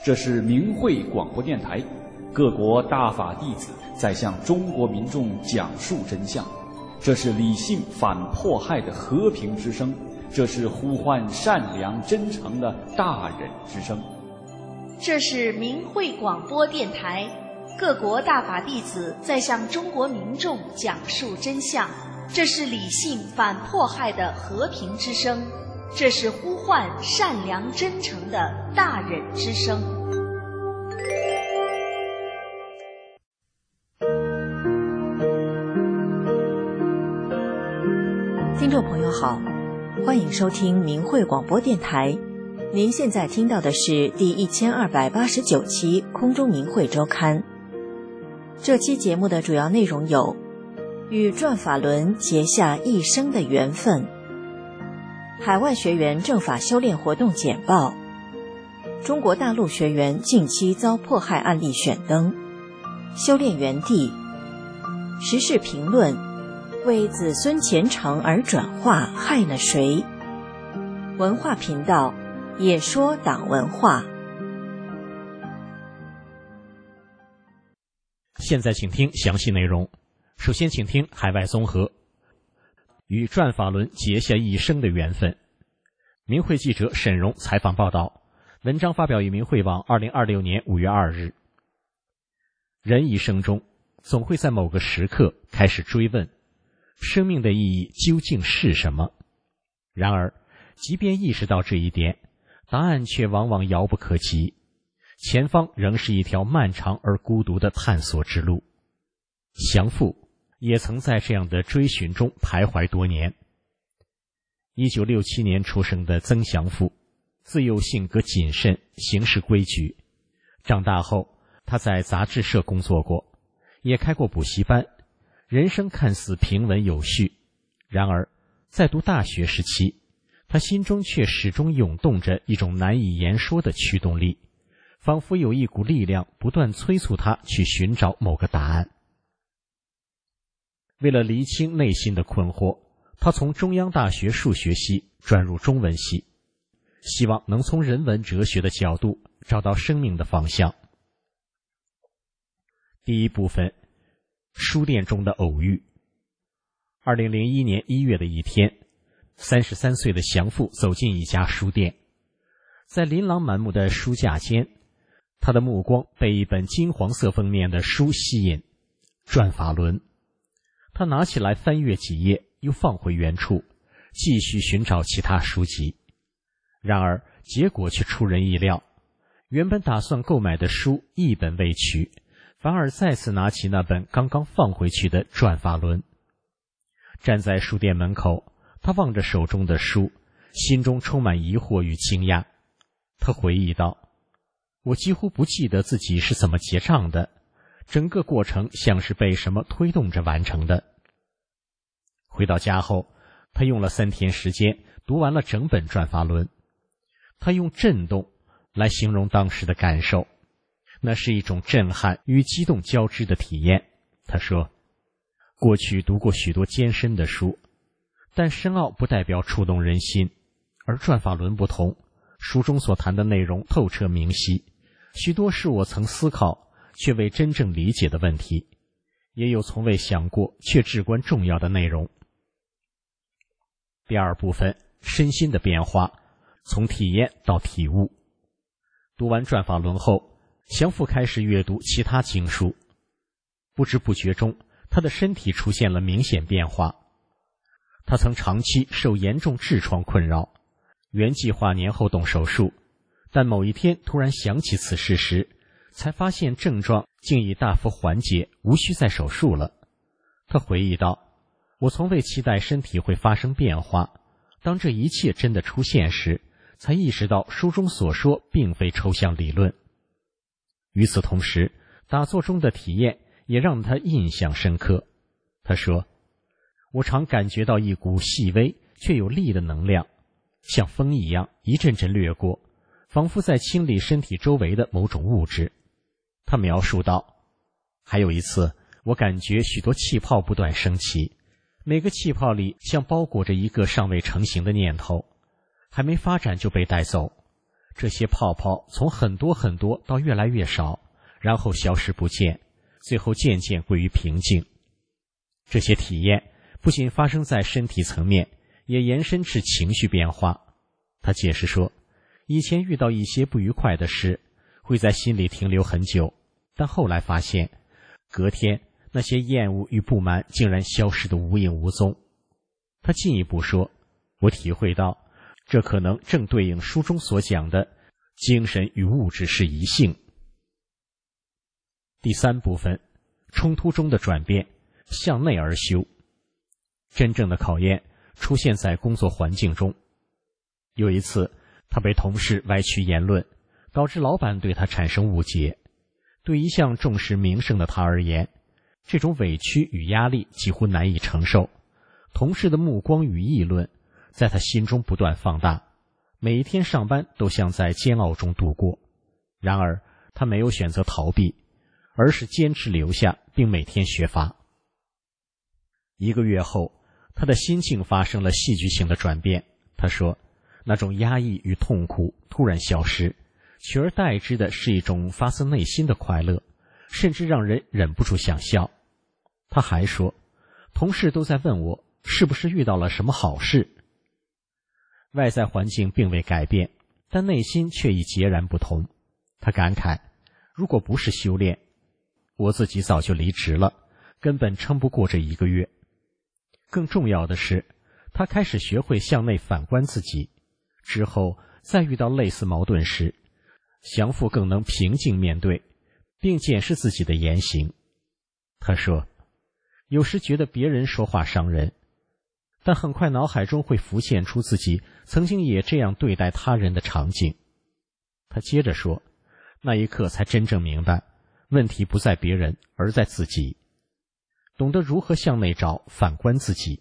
这是明慧广播电台，各国大法弟子在向中国民众讲述真相。这是理性反迫害的和平之声，这是呼唤善良真诚的大忍之声。 这是明慧广播电台，各国大法弟子在向中国民众讲述真相。这是理性反迫害的和平之声，这是呼唤善良真诚的大忍之声。 听众朋友好，欢迎收听明慧广播电台。您现在听到的是第1289期空中明慧周刊。这期节目的主要内容有：与转法轮结下一生的缘分，海外学员正法修炼活动简报，中国大陆学员近期遭迫害案例选登，修炼园地，时事评论，为子孙虔诚而转化害了谁？文化频道也说党文化。 现在请听详细内容。首先请听海外综合。与转法轮结下一生的缘分。明慧记者沈荣采访报道，文章发表于明慧网2026年5月2日。人一生中总会在某个时刻开始追问生命的意义究竟是什么。然而即便意识到这一点，答案却往往遥不可及，前方仍是一条漫长而孤独的探索之路。祥父也曾在这样的追寻中徘徊多年。1967年出生的曾祥父，自幼性格谨慎，行事规矩。长大后，他在杂志社工作过，也开过补习班，人生看似平稳有序。然而，在读大学时期，他心中却始终涌动着一种难以言说的驱动力，仿佛有一股力量不断催促他去寻找某个答案。为了厘清内心的困惑，他从中央大学数学系转入中文系，希望能从人文哲学的角度找到生命的方向。第一部分，书店中的偶遇。2001年1月的一天，33岁的祥父走进一家书店，在琳琅满目的书架间，他的目光被一本金黄色封面的书吸引，转法轮。他拿起来翻阅几页，又放回原处，继续寻找其他书籍。然而结果却出人意料，原本打算购买的书一本未取，反而再次拿起那本刚刚放回去的转法轮。站在书店门口，他望着手中的书，心中充满疑惑与惊讶。他回忆道，我几乎不记得自己是怎么结账的，整个过程像是被什么推动着完成的。回到家后，他用了3天时间读完了整本转法轮。他用震动来形容当时的感受，那是一种震撼与激动交织的体验。他说，过去读过许多艰深的书，但深奥不代表触动人心，而转法轮不同，书中所谈的内容透彻明晰，许多是我曾思考却未真正理解的问题，也有从未想过却至关重要的内容。第二部分，身心的变化，从体验到体悟。读完转法轮后，祥父开始阅读其他经书，不知不觉中，他的身体出现了明显变化。他曾长期受严重痔疮困扰，原计划年后动手术，但某一天突然想起此事时，才发现症状竟已大幅缓解，无需再手术了。他回忆道，我从未期待身体会发生变化，当这一切真的出现时，才意识到书中所说并非抽象理论。与此同时，打坐中的体验也让他印象深刻。他说，我常感觉到一股细微却有力的能量，像风一样一阵阵掠过，仿佛在清理身体周围的某种物质。他描述道，还有一次，我感觉许多气泡不断升起，每个气泡里像包裹着一个尚未成型的念头，还没发展就被带走。 这些泡泡从很多很多到越来越少，然后消失不见，最后渐渐归于平静。这些体验不仅发生在身体层面，也延伸至情绪变化。他解释说，以前遇到一些不愉快的事，会在心里停留很久，但后来发现，隔天那些厌恶与不满竟然消失得无影无踪。他进一步说，我体会到，这可能正对应书中所讲的精神与物质是一性。第三部分，冲突中的转变，向内而修。真正的考验出现在工作环境中。有一次，他被同事歪曲言论，导致老板对他产生误解。对一向重视名声的他而言，这种委屈与压力几乎难以承受。同事的目光与议论在他心中不断放大，每一天上班都像在煎熬中度过。然而他没有选择逃避，而是坚持留下，并每天学法。1个月后，他的心境发生了戏剧性的转变。他说，那种压抑与痛苦突然消失，取而代之的是一种发自内心的快乐，甚至让人忍不住想笑。他还说，同事都在问我是不是遇到了什么好事。外在环境并未改变，但内心却已截然不同。他感慨，如果不是修炼，我自己早就离职了，根本撑不过这1个月。更重要的是，他开始学会向内反观自己，之后再遇到类似矛盾时，降服更能平静面对，并检视自己的言行。他说，有时觉得别人说话伤人，但很快脑海中会浮现出自己曾经也这样对待他人的场景。他接着说，那一刻才真正明白，问题不在别人，而在自己。懂得如何向内找，反观自己。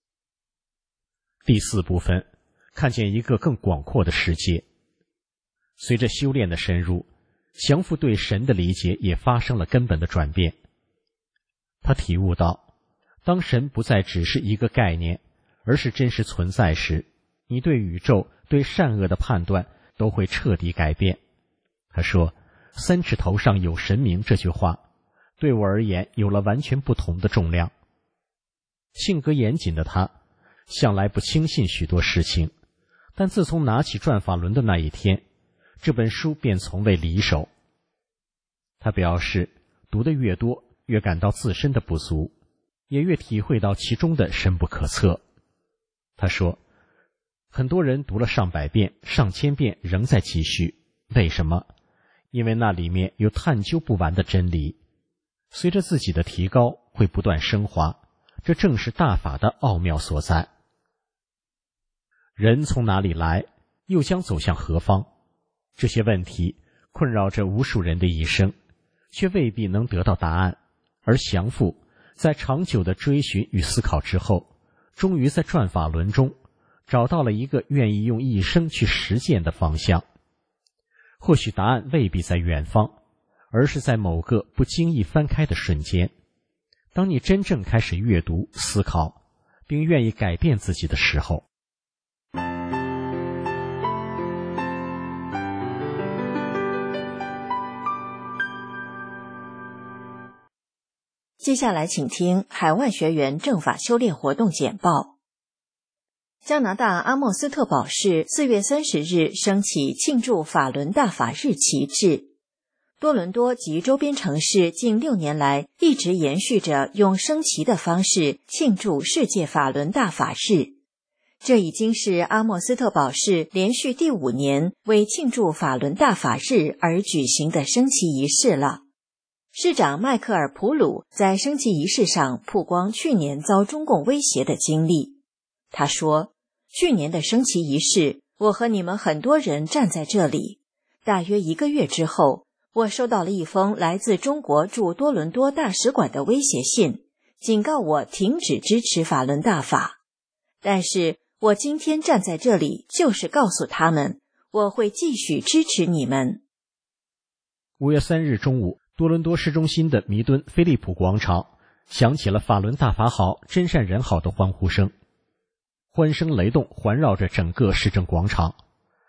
第4部分，看见一个更广阔的世界。随着修炼的深入，降服对神的理解也发生了根本的转变。他体悟到，当神不再只是一个概念，而是真实存在时，你对宇宙、对善恶的判断都会彻底改变。他说，3尺头上有神明这句话对我而言有了完全不同的重量。性格严谨的他向来不轻信许多事情，但自从拿起转法轮的那一天，这本书便从未离手。他表示，读得越多，越感到自身的不足，也越体会到其中的深不可测。他说，很多人读了上百遍、上千遍仍在继续，为什么？因为那里面有探究不完的真理，随着自己的提高会不断升华，这正是大法的奥妙所在。人从哪里来，又将走向何方？这些问题困扰着无数人的一生，却未必能得到答案。而降服在长久的追寻与思考之后，终于在转法轮中找到了一个愿意用一生去实践的方向。或许答案未必在远方，而是在某个不经意翻开的瞬间。当你真正开始阅读、思考，并愿意改变自己的时候。 接下来请听海外学员正法修炼活动简报。加拿大阿莫斯特堡市4月30日升起庆祝法轮大法日旗帜。多伦多及周边城市近6年来一直延续着用升旗的方式庆祝世界法轮大法日。这已经是阿莫斯特堡市连续第5年为庆祝法轮大法日而举行的升旗仪式了。市长迈克尔·普鲁在升旗仪式上曝光去年遭中共威胁的经历。他说，去年的升旗仪式，我和你们很多人站在这里。大约1个月之后，我收到了一封来自中国驻多伦多大使馆的威胁信，警告我停止支持法轮大法。但是我今天站在这里，就是告诉他们，我会继续支持你们。 5月3日中午，多伦多市中心的弥敦菲利普广场响起了法轮大法好，真善人好的欢呼声，欢声雷动环绕着整个市政广场。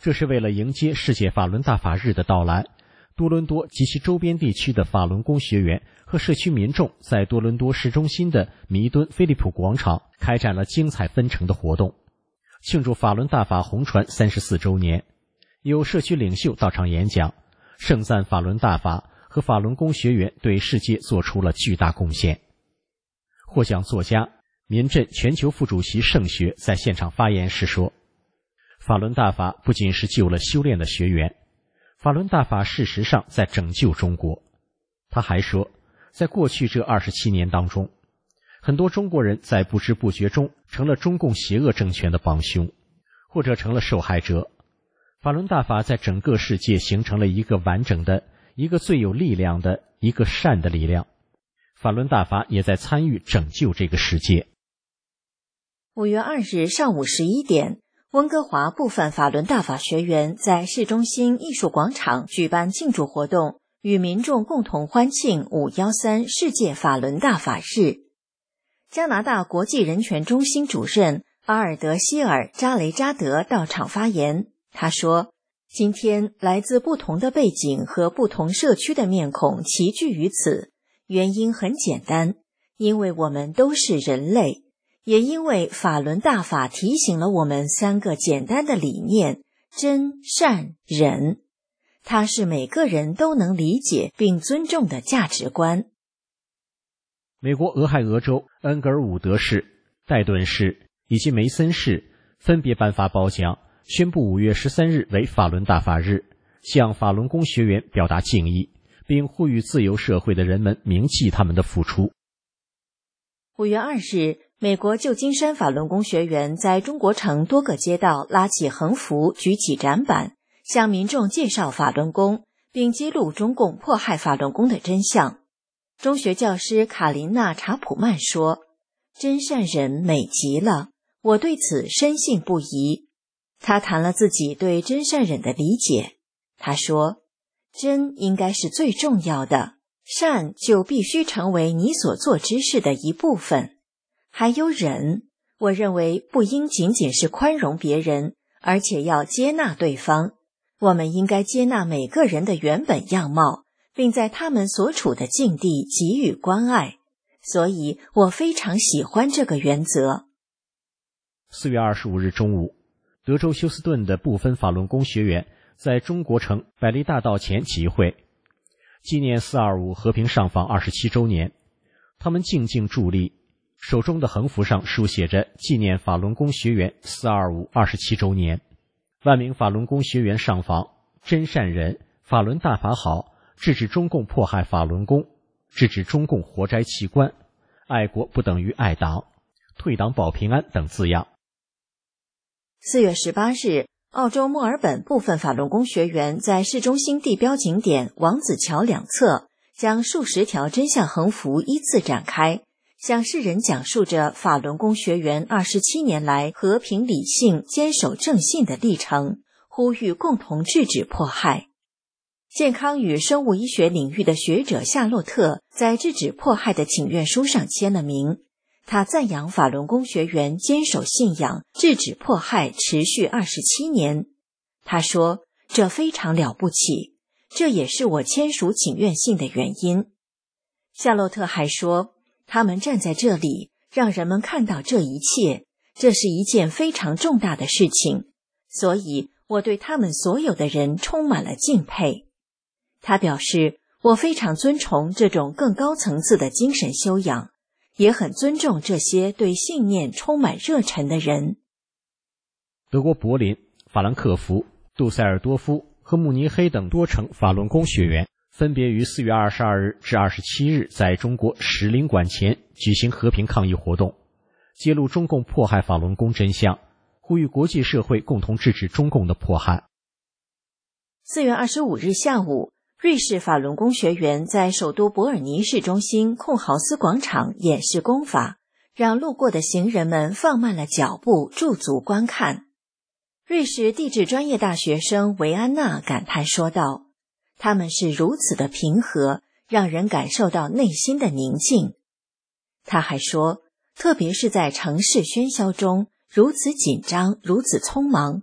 这是为了迎接世界法轮大法日的到来，多伦多及其周边地区的法轮功学员和社区民众在多伦多市中心的弥敦菲利普广场开展了精彩纷呈的活动，庆祝法轮大法红传34周年。有社区领袖到场演讲，盛赞法轮大法和法轮功学员对世界做出了巨大贡献。获奖作家、民阵全球副主席盛学在现场发言时说，法轮大法不仅是救了修炼的学员，法轮大法事实上在拯救中国。他还说，在过去这27年当中，很多中国人在不知不觉中成了中共邪恶政权的帮凶，或者成了受害者。法轮大法在整个世界形成了一个完整的、一个最有力量的、一个善的力量。法轮大法也在参与拯救这个世界。 5月2日上午11点，温哥华部分法轮大法学员在市中心艺术广场举办庆祝活动，与民众共同欢庆513世界法轮大法日。加拿大国际人权中心主任阿尔德希尔·扎雷扎德到场发言，他说，今天来自不同的背景和不同社区的面孔齐聚于此，原因很简单，因为我们都是人类，也因为法轮大法提醒了我们3个简单的理念：真、善、忍。它是每个人都能理解并尊重的价值观。 美国俄亥俄州恩格尔伍德市、戴顿市以及梅森市分别颁发褒奖，宣布5月13日为法轮大法日，向法轮功学员表达敬意，并呼吁自由社会的人们铭记他们的付出。 5月2日，美国旧金山法轮功学员在中国城多个街道拉起横幅，举起展板，向民众介绍法轮功，并揭露中共迫害法轮功的真相。中学教师卡琳娜·查普曼说，真善忍美极了，我对此深信不疑。他谈了自己对真善忍的理解。他说，真应该是最重要的，善就必须成为你所做之事的一部分。还有忍，我认为不应仅仅是宽容别人，而且要接纳对方。我们应该接纳每个人的原本样貌，并在他们所处的境地给予关爱。所以我非常喜欢这个原则。 4月25日中午，德州休斯顿的部分法轮功学员在中国城百利大道前集会，纪念425和平上访27周年。他们静静伫立，手中的横幅上书写着纪念法轮功学员425 27周年。万名法轮功学员上访，真善忍，法轮大法好，制止中共迫害法轮功，制止中共活摘器官，爱国不等于爱党，退党保平安等字样。 4月18日，澳洲墨尔本部分法轮功学员在市中心地标景点王子桥两侧，将数十条真相横幅依次展开，向世人讲述着法轮功学员27年来和平理性、坚守正信的历程，呼吁共同制止迫害。健康与生物医学领域的学者夏洛特在制止迫害的请愿书上签了名。他赞扬法轮功学员坚守信仰，制止迫害持续27年。他说，这非常了不起，这也是我签署请愿信的原因。夏洛特还说，他们站在这里，让人们看到这一切，这是一件非常重大的事情，所以我对他们所有的人充满了敬佩。他表示，我非常尊崇这种更高层次的精神修养，也很尊重这些对信念充满热忱的人。 德国柏林、法兰克福、杜塞尔多夫和慕尼黑等多城法轮功学员分别于4月22日至27日在中国使领馆前举行和平抗议活动，揭露中共迫害法轮功真相，呼吁国际社会共同制止中共的迫害。 4月25日下午，瑞士法轮功学员在首都伯尔尼市中心控豪斯广场演示功法，让路过的行人们放慢了脚步，驻足观看。瑞士地质专业大学生维安娜感叹说道，他们是如此的平和，让人感受到内心的宁静。他还说，特别是在城市喧嚣中，如此紧张，如此匆忙，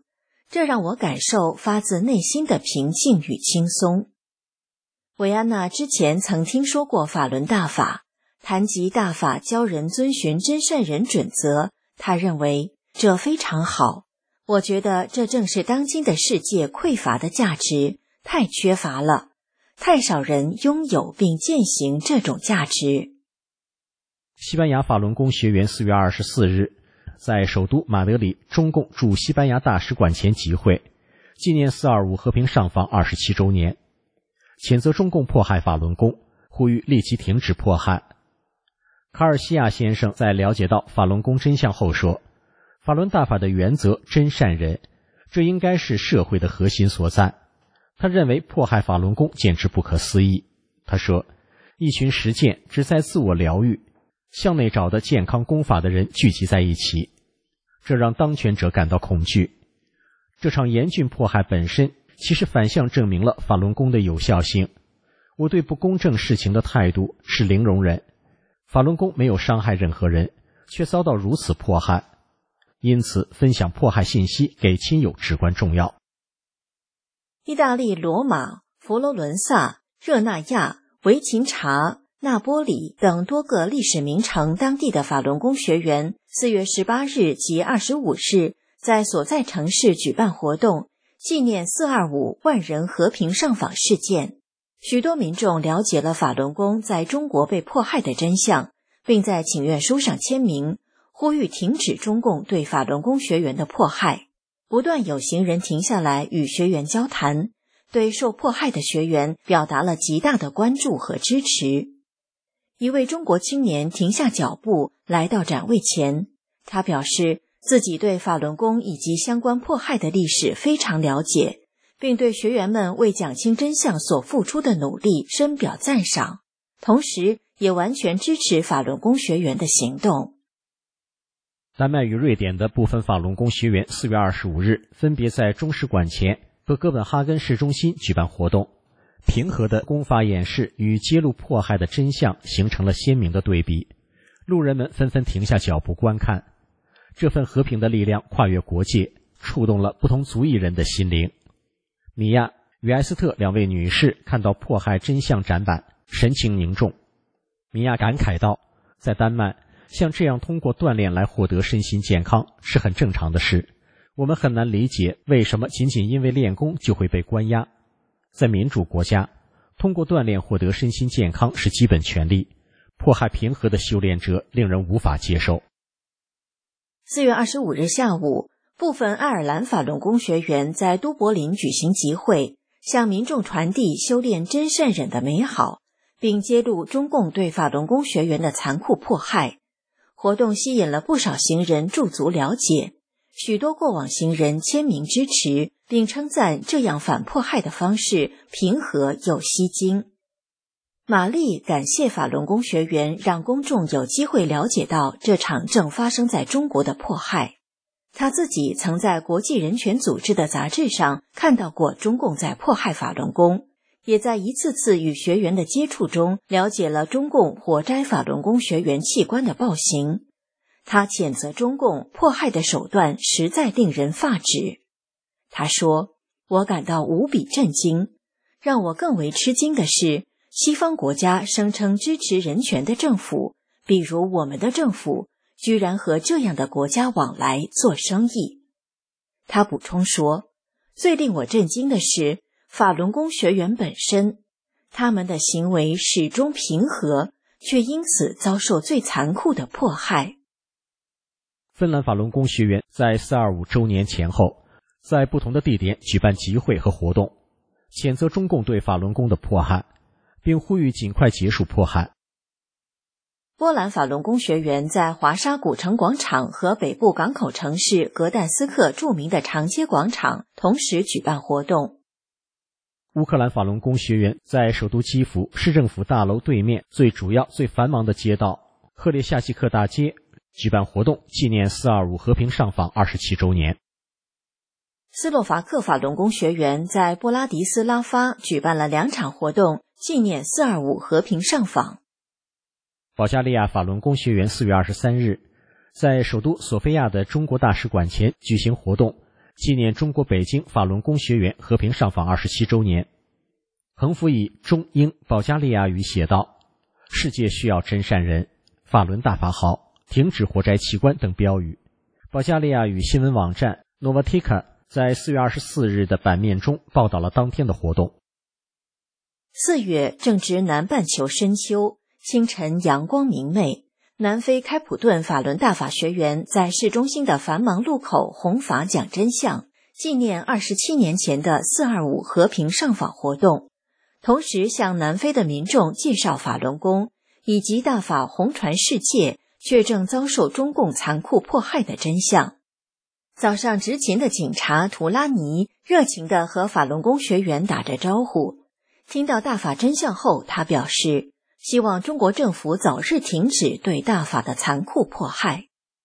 这让我感受发自内心的平静与轻松。维安娜之前曾听说过法轮大法，谈及大法教人遵循真善人准则，她认为这非常好。我觉得这正是当今的世界匮乏的价值，太缺乏了，太少人拥有并践行这种价值。 西班牙法轮功学员4月24日在首都马德里中共驻西班牙大使馆前集会，纪念425和平上访27周年，谴责中共迫害法轮功，呼吁立即停止迫害。卡尔西亚先生在了解到法轮功真相后说，法轮大法的原则真善人，这应该是社会的核心所在。他认为迫害法轮功简直不可思议。他说，一群实践只在自我疗愈、向内找的健康功法的人聚集在一起，这让当权者感到恐惧。这场严峻迫害本身其实反向证明了法轮功的有效性。我对不公正事情的态度是零容忍。法轮功没有伤害任何人，却遭到如此迫害，因此分享迫害信息给亲友至关重要。 意大利罗马、佛罗伦萨、热那亚、维琴察、那波里等多个历史名城当地的法轮功学员4月18日及25日在所在城市举办活动，纪念425万人和平上访事件。许多民众了解了法轮功在中国被迫害的真相，并在请愿书上签名，呼吁停止中共对法轮功学员的迫害。不断有行人停下来与学员交谈，对受迫害的学员表达了极大的关注和支持。一位中国青年停下脚步来到展位前，他表示自己对法轮功以及相关迫害的历史非常了解，并对学员们为讲清真相所付出的努力深表赞赏，同时也完全支持法轮功学员的行动。 丹麦与瑞典的部分法轮功学员4月25日分别在中使馆前和哥本哈根市中心举办活动。平和的功法演示与揭露迫害的真相形成了鲜明的对比，路人们纷纷停下脚步观看。这份和平的力量跨越国界，触动了不同族裔人的心灵。米娅与埃斯特两位女士看到迫害真相展板，神情凝重。米娅感慨道，在丹麦，像这样通过锻炼来获得身心健康是很正常的事，我们很难理解为什么仅仅因为练功就会被关押。在民主国家，通过锻炼获得身心健康是基本权利，迫害平和的修炼者令人无法接受。 4月25日下午，部分爱尔兰法轮功学员在都柏林举行集会，向民众传递修炼真善忍的美好，并揭露中共对法轮功学员的残酷迫害。活动吸引了不少行人驻足了解，许多过往行人签名支持，并称赞这样反迫害的方式平和又吸睛。玛丽感谢法轮功学员让公众有机会了解到这场正发生在中国的迫害。她自己曾在国际人权组织的杂志上看到过中共在迫害法轮功，也在一次次与学员的接触中了解了中共活摘法轮功学员器官的暴行。他谴责中共迫害的手段实在令人发指。他说，我感到无比震惊，让我更为吃惊的是，西方国家声称支持人权的政府，比如我们的政府，居然和这样的国家往来做生意。他补充说，最令我震惊的是法轮功学员本身，他们的行为始终平和，却因此遭受最残酷的迫害。 芬兰法轮功学员在425周年前后，在不同的地点举办集会和活动，谴责中共对法轮功的迫害，并呼吁尽快结束迫害。 波兰法轮功学员在华沙古城广场和北部港口城市格但斯克著名的长街广场同时举办活动。 乌克兰法轮功学员在首都基辅市政府大楼对面最主要最繁忙的街道赫列夏季克大街举办活动，纪念425和平上访27周年。 斯洛伐克法轮功学员在布拉迪斯拉发举办了2场活动，纪念425和平上访。 保加利亚法轮功学员4月23日在首都索菲亚的中国大使馆前举行活动， 纪念中国北京法轮功学员和平上访27周年。横幅以中英保加利亚语写道：世界需要真善人，法轮大法好，停止活摘器官等标语。保加利亚语新闻网站 Novatika 在4月24日的版面中报道了当天的活动。 4月正值南半球深秋，清晨阳光明媚，南非开普敦法轮大法学员在市中心的繁忙路口弘法讲真相，纪念27年前的425和平上访活动，同时向南非的民众介绍法轮功以及大法弘传世界却正遭受中共残酷迫害的真相。早上执勤的警察图拉尼热情地和法轮功学员打着招呼，听到大法真相后，他表示希望中国政府早日停止对大法的残酷迫害。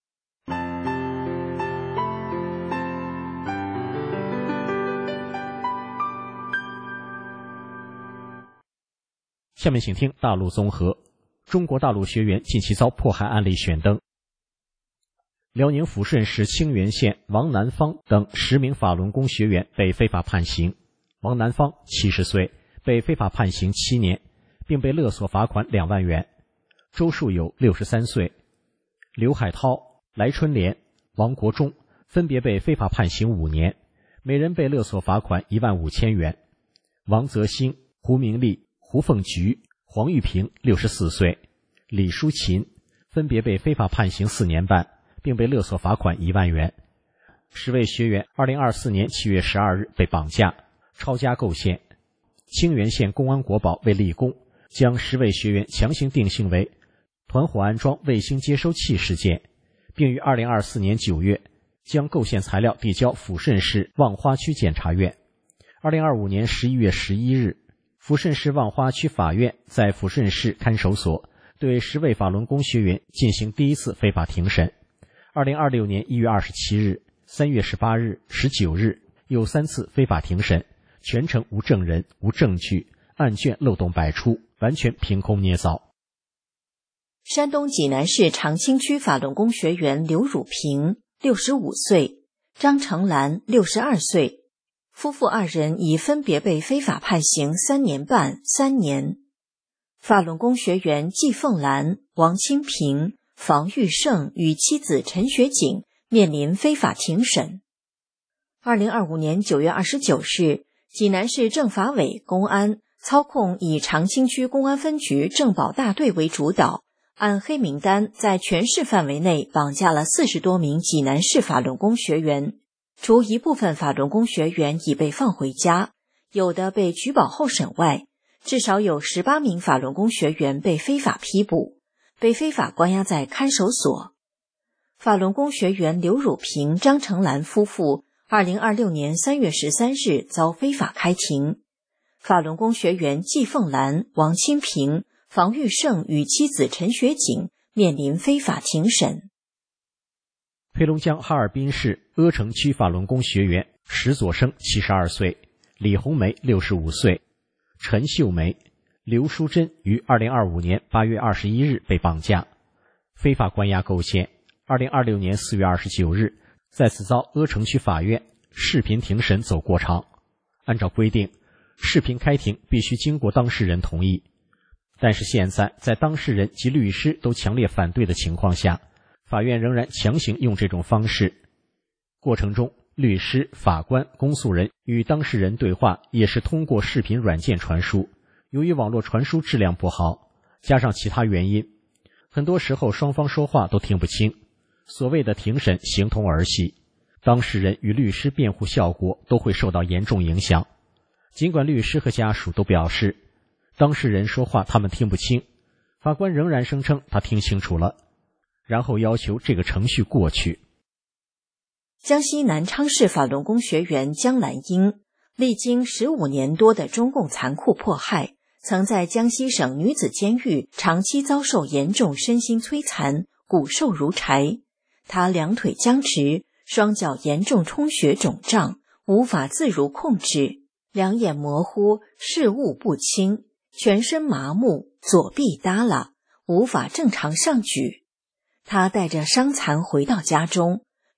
下面请听大陆综合。中国大陆学员近期遭迫害案例选登。辽宁抚顺市清源县王南方等10名法轮功学员被非法判刑。王南方70岁，被非法判刑7年，并被勒索罚款2万元。周树友63岁，刘海涛、来春莲、王国忠分别被非法判刑5年，每人被勒索罚款15000元。王泽兴、胡明丽、胡凤菊、黄玉平64岁，李淑琴分别被非法判刑4年半，并被勒索罚款1万元。10位学员2024年7月12日被绑架，抄家构陷。清源县公安国保为立功，将10位学员强行定性为团伙安装卫星接收器事件，并于2024年9月将构陷材料递交抚顺市望花区检察院。2025年11月11日，抚顺市望花区法院在抚顺市看守所对10位法轮功学员进行第一次非法庭审。2026年1月27日、3月18日、19日又3次非法庭审，全程无证人、无证据，案卷漏洞百出，完全凭空捏造。 山东济南市长清区法轮功学员刘汝平65岁，张成兰62岁，夫妇2人已分别被非法判刑3年半、3年。法轮功学员季凤兰、王清平、房玉胜与妻子陈学景面临非法庭审。2025年9月29日，济南市政法委公安操控以长清区公安分局政保大队为主导，按黑名单在全市范围内绑架了40多名济南市法轮功学员，除一部分法轮功学员已被放回家，有的被举保候审外，至少有18名法轮功学员被非法批捕，被非法关押在看守所。法轮功学员刘汝平、张成兰夫妇2026年3月13日遭非法开庭。法轮功学员季凤兰、王清平、房玉胜与妻子陈学景面临非法庭审。 黑龙江哈尔滨市阿城区法轮功学员石佐生72岁，李红梅65岁，陈秀梅、刘淑珍于2025年8月21日被绑架，非法关押构陷。2026年4月29日再次遭阿城区法院视频庭审走过场。按照规定，视频开庭必须经过当事人同意，但是现在当事人及律师都强烈反对的情况下，法院仍然强行用这种方式。过程中，律师、法官、公诉人与当事人对话也是通过视频软件传输，由于网络传输质量不好，加上其他原因，很多时候双方说话都听不清，所谓的庭审形同儿戏，当事人与律师辩护效果都会受到严重影响。尽管律师和家属都表示当事人说话他们听不清，法官仍然声称他听清楚了，然后要求这个程序过去。 江西南昌市法轮功学员江兰英历经15年多的中共残酷迫害，曾在江西省女子监狱长期遭受严重身心摧残，骨瘦如柴。她两腿僵直，双脚严重充血肿胀，无法自如控制，两眼模糊，视物不清，全身麻木，左臂耷拉，无法正常上举。她带着伤残回到家中，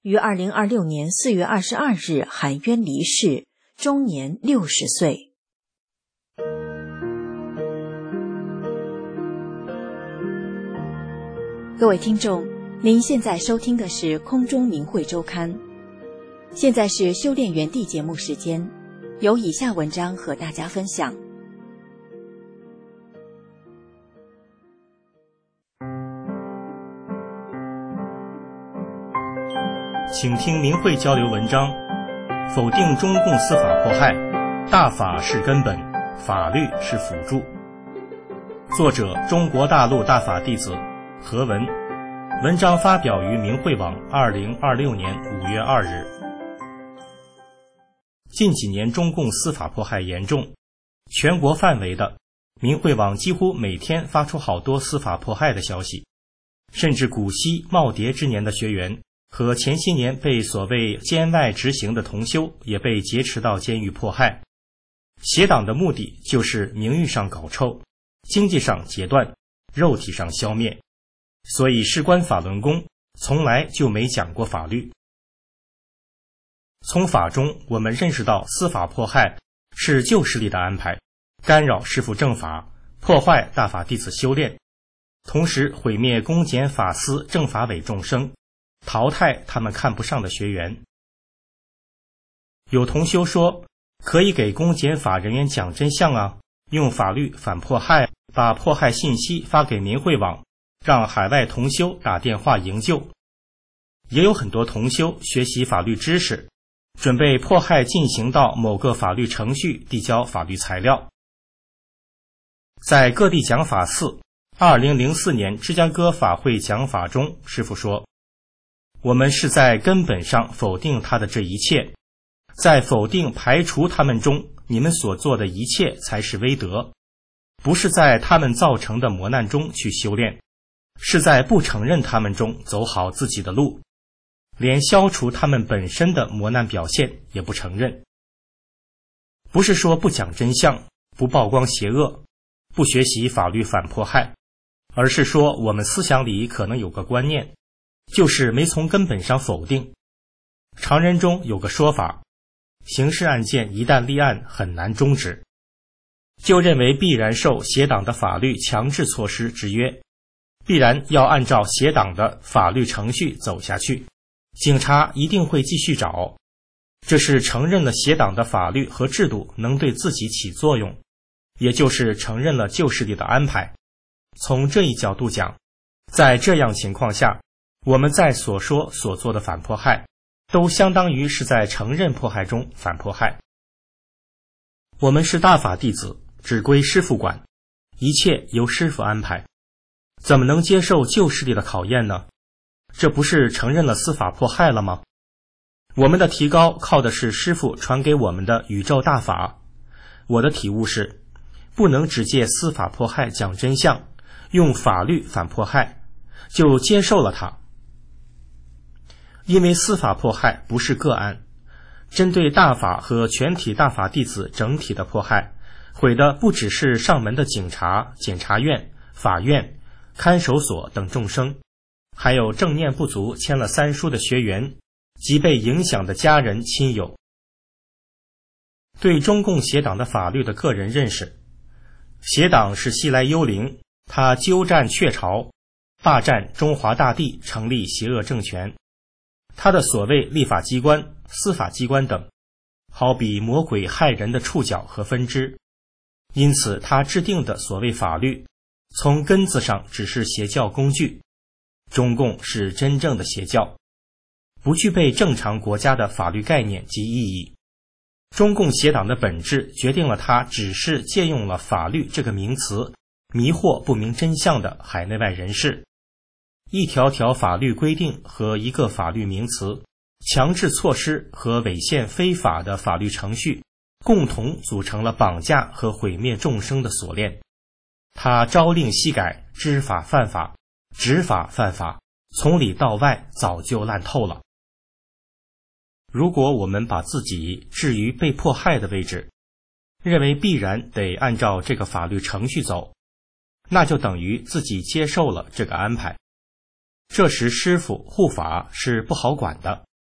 于2026年4月22日含冤离世，终年60岁。各位听众，您现在收听的是空中明慧周刊。现在是修炼园地节目时间，有以下文章和大家分享。 请听明慧交流文章：否定中共司法迫害，大法是根本，法律是辅助。作者：中国大陆大法弟子何文。文章发表于明慧网2026年5月2日。近几年中共司法迫害严重，全国范围的明慧网几乎每天发出好多司法迫害的消息，甚至古稀耄耋之年的学员和前些年被所谓监外执行的同修也被劫持到监狱迫害。邪党的目的就是名誉上搞臭，经济上截断，肉体上消灭。所以事关法轮功，从来就没讲过法律。从法中我们认识到司法迫害是旧势力的安排，干扰师父正法，破坏大法弟子修炼，同时毁灭公检法司政法委众生，淘汰他们看不上的学员。有同修说，可以给公检法人员讲真相啊，用法律反迫害，把迫害信息发给明慧网，让海外同修打电话营救。也有很多同修学习法律知识，准备迫害进行到某个法律程序递交法律材料。在各地讲法寺2004年芝加哥法会讲法中，师父说，我们是在根本上否定他的这一切，在否定排除他们中，你们所做的一切才是威德，不是在他们造成的磨难中去修炼，是在不承认他们中走好自己的路，连消除他们本身的磨难表现也不承认。不是说不讲真相，不曝光邪恶，不学习法律反迫害，而是说我们思想里可能有个观念，就是没从根本上否定。常人中有个说法，刑事案件一旦立案很难终止，就认为必然受邪党的法律强制措施制约，必然要按照邪党的法律程序走下去，警察一定会继续找。这是承认了邪党的法律和制度能对自己起作用，也就是承认了旧势力的安排。从这一角度讲，在这样情况下，我们在所说所做的反迫害，都相当于是在承认迫害中反迫害。我们是大法弟子，只归师父管，一切由师父安排，怎么能接受旧势力的考验呢？这不是承认了司法迫害了吗？我们的提高靠的是师父传给我们的宇宙大法。我的体悟是，不能只借司法迫害讲真相，用法律反迫害，就接受了它。因为司法迫害不是个案，针对大法和全体大法弟子整体的迫害，毁的不只是上门的警察、检察院、法院、看守所等众生，还有正念不足签了3书的学员及被影响的家人亲友。对中共邪党的法律的个人认识，邪党是西来幽灵，他鸠占鹊巢，霸占中华大地，成立邪恶政权。他的所谓立法机关、司法机关等，好比魔鬼害人的触角和分支，因此他制定的所谓法律，从根子上只是邪教工具。中共是真正的邪教，不具备正常国家的法律概念及意义。中共邪党的本质决定了它只是借用了法律这个名词，迷惑不明真相的海内外人士。一条条法律规定和一个法律名词，强制措施和违宪非法的法律程序，共同组成了绑架和毁灭众生的锁链。它朝令夕改，知法犯法，执法犯法，从里到外早就烂透了。如果我们把自己置于被迫害的位置，认为必然得按照这个法律程序走，那就等于自己接受了这个安排。这时师父护法是不好管的，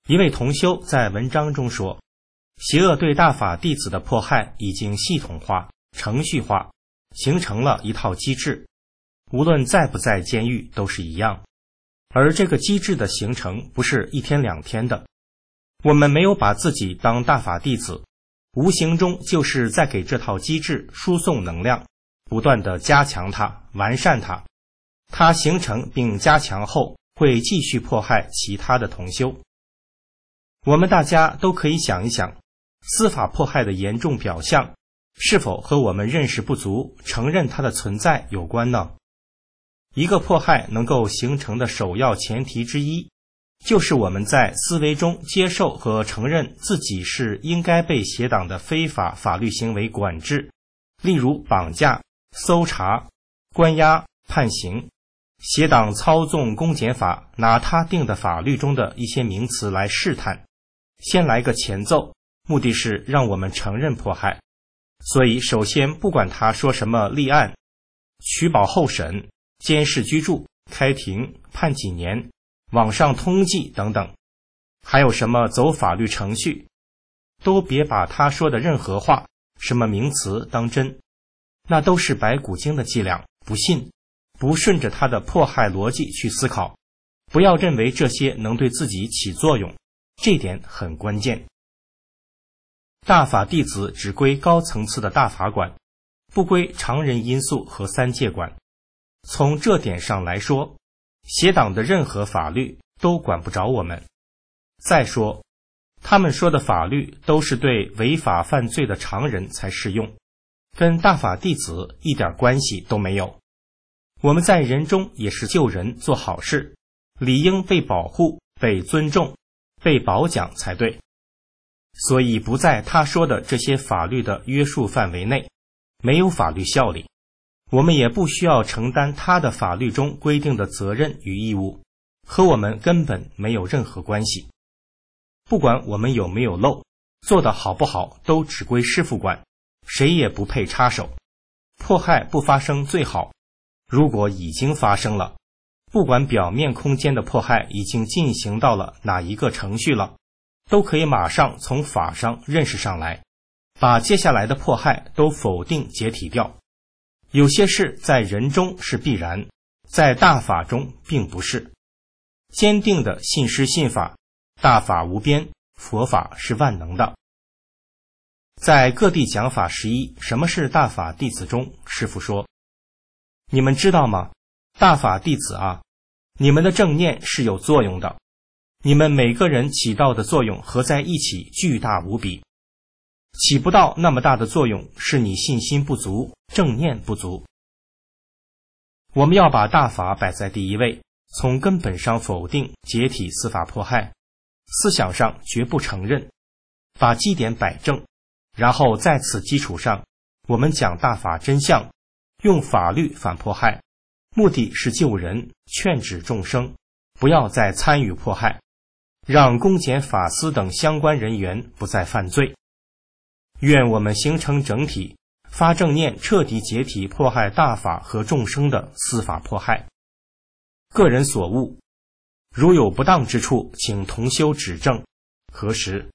一位同修在文章中说，邪恶对大法弟子的迫害已经系统化、程序化，形成了一套机制，无论在不在监狱都是一样。而这个机制的形成不是一天两天的，我们没有把自己当大法弟子，无形中就是在给这套机制输送能量，不断地加强它、完善它。它形成并加强后，会继续迫害其他的同修。我们大家都可以想一想，司法迫害的严重表象是否和我们认识不足、承认它的存在有关呢？一个迫害能够形成的首要前提之一，就是我们在思维中接受和承认自己是应该被邪党的非法法律行为管制，例如绑架、搜查、关押、判刑。邪党操纵公检法，拿他定的法律中的一些名词来试探，先来个前奏，目的是让我们承认迫害。所以首先不管他说什么立案、取保候审、监视居住、开庭、判几年、网上通缉等等，还有什么走法律程序，都别把他说的任何话、什么名词当真，那都是白骨精的伎俩，不信，不顺着他的迫害逻辑去思考，不要认为这些能对自己起作用，这点很关键。大法弟子只归高层次的大法管，不归常人因素和三界管。从这点上来说，邪党的任何法律都管不着我们。再说，他们说的法律都是对违法犯罪的常人才适用，跟大法弟子一点关系都没有。我们在人中也是救人做好事，理应被保护、被尊重、被褒奖才对。所以不在他说的这些法律的约束范围内，没有法律效力，我们也不需要承担他的法律中规定的责任与义务，和我们根本没有任何关系。不管我们有没有漏，做得好不好都只归师父管，谁也不配插手。迫害不发生最好，如果已经发生了，不管表面空间的迫害已经进行到了哪一个程序了，都可以马上从法上认识上来，把接下来的迫害都否定解体掉。有些事在人中是必然，在大法中并不是。坚定的信师信法，大法无边，佛法是万能的。在各地讲法11什么是大法弟子中，师父说，你们知道吗？大法弟子啊，你们的正念是有作用的，你们每个人起到的作用合在一起巨大无比。起不到那么大的作用，是你信心不足，正念不足。我们要把大法摆在第一位，从根本上否定解体司法迫害，思想上绝不承认，把基点摆正，然后在此基础上，我们讲大法真相，用法律反迫害，目的是救人，劝止众生，不要再参与迫害，让公检法司等相关人员不再犯罪。愿我们形成整体，发正念，彻底解体迫害大法和众生的司法迫害。个人所悟，如有不当之处，请同修指正，核实。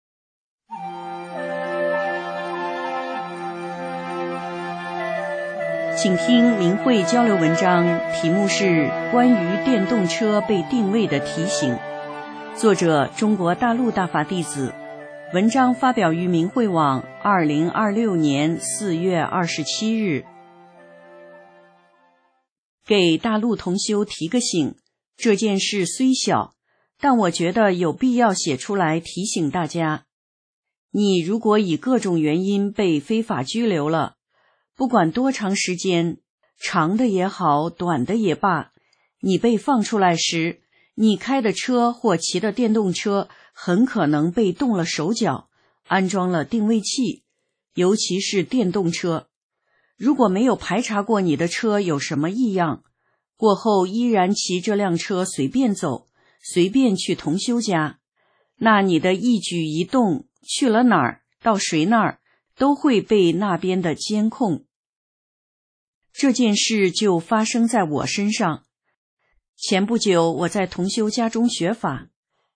请听明慧交流文章，题目是关于电动车被定位的提醒，作者中国大陆大法弟子，文章发表于明慧网2026年4月27日。给大陆同修提个醒，这件事虽小，但我觉得有必要写出来提醒大家。你如果以各种原因被非法拘留了，不管多长时间，长的也好，短的也罢，你被放出来时，你开的车或骑的电动车很可能被动了手脚，安装了定位器，尤其是电动车。如果没有排查过你的车有什么异样，过后依然骑这辆车随便走，随便去同修家，那你的一举一动，去了哪儿，到谁那儿，都会被那边的监控。这件事就发生在我身上。前不久我在同修家中学法，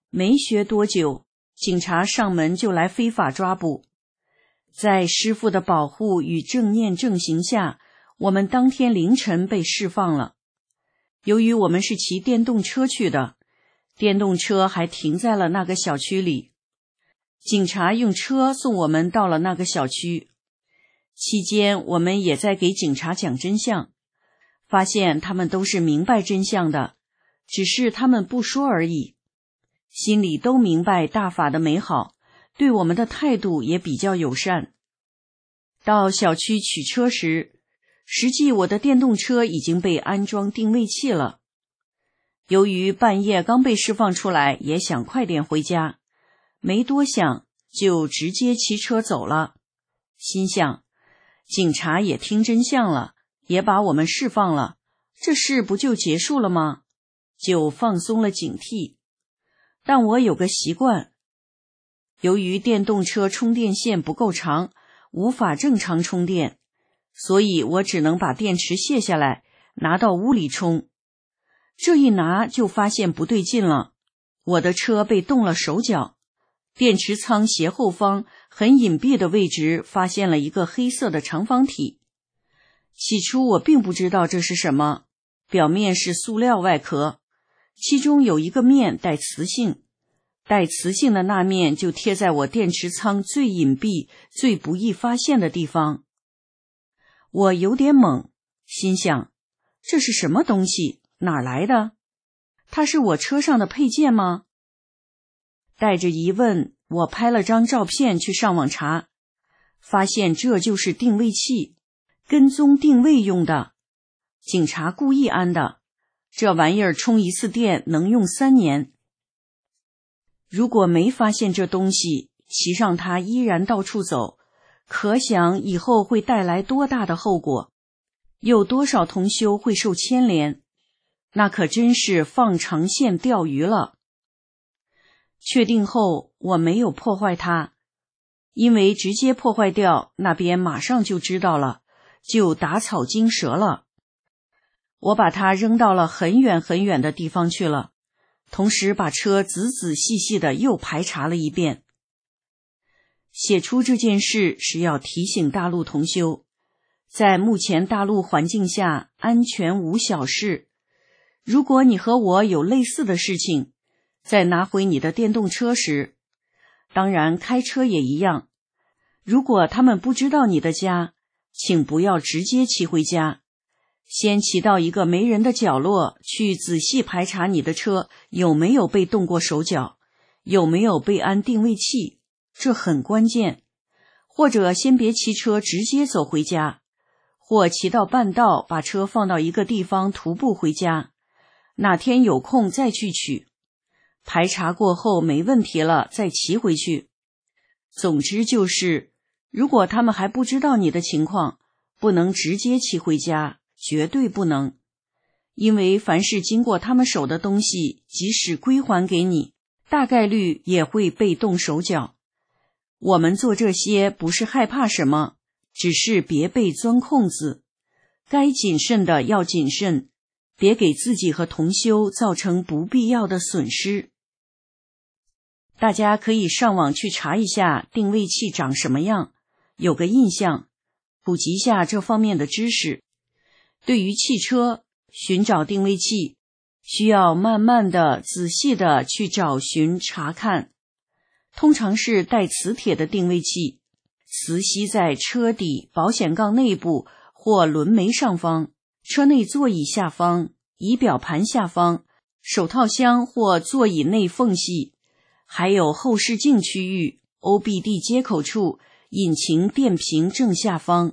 没学多久，警察上门就来非法抓捕。在师父的保护与正念正行下，我们当天凌晨被释放了。由于我们是骑电动车去的，电动车还停在了那个小区里。警察用车送我们到了那个小区。期间，我们也在给警察讲真相，发现他们都是明白真相的，只是他们不说而已。心里都明白大法的美好，对我们的态度也比较友善。到小区取车时，实际我的电动车已经被安装定位器了。由于半夜刚被释放出来，也想快点回家，没多想就直接骑车走了。心想，警察也听真相了，也把我们释放了，这事不就结束了吗？就放松了警惕。但我有个习惯，由于电动车充电线不够长，无法正常充电，所以我只能把电池卸下来，拿到屋里充。这一拿就发现不对劲了，我的车被动了手脚。电池仓斜后方很隐蔽的位置发现了一个黑色的长方体。起初我并不知道这是什么，表面是塑料外壳，其中有一个面带磁性，带磁性的那面就贴在我电池仓最隐蔽、最不易发现的地方。我有点懵，心想，这是什么东西？哪儿来的？它是我车上的配件吗？带着疑问，我拍了张照片去上网查，发现这就是定位器，跟踪定位用的。警察故意安的，这玩意儿充一次电能用3年。如果没发现这东西，骑上它依然到处走，可想以后会带来多大的后果，有多少同修会受牵连，那可真是放长线钓鱼了。确定后，我没有破坏它，因为直接破坏掉，那边马上就知道了，就打草惊蛇了。我把它扔到了很远很远的地方去了，同时把车仔仔细细的又排查了一遍。写出这件事是要提醒大陆同修，在目前大陆环境下，安全无小事。如果你和我有类似的事情，在拿回你的电动车时，当然开车也一样，如果他们不知道你的家，请不要直接骑回家，先骑到一个没人的角落，去仔细排查你的车有没有被动过手脚，有没有被安定位器，这很关键。或者先别骑车直接走回家，或骑到半道把车放到一个地方徒步回家，哪天有空再去取，排查过后没问题了再骑回去。总之就是，如果他们还不知道你的情况，不能直接骑回家，绝对不能。因为凡是经过他们手的东西，即使归还给你，大概率也会被动手脚。我们做这些不是害怕什么，只是别被钻空子，该谨慎的要谨慎，别给自己和同修造成不必要的损失。大家可以上网去查一下定位器长什么样，有个印象，普及一下这方面的知识。对于汽车，寻找定位器需要慢慢的、仔细的去找寻查看。通常是带磁铁的定位器，磁吸在车底、保险杠内部或轮眉上方、车内座椅下方、仪表盘下方、手套箱或座椅内缝隙，还有后视镜区域、OBD 接口处、引擎电瓶正下方。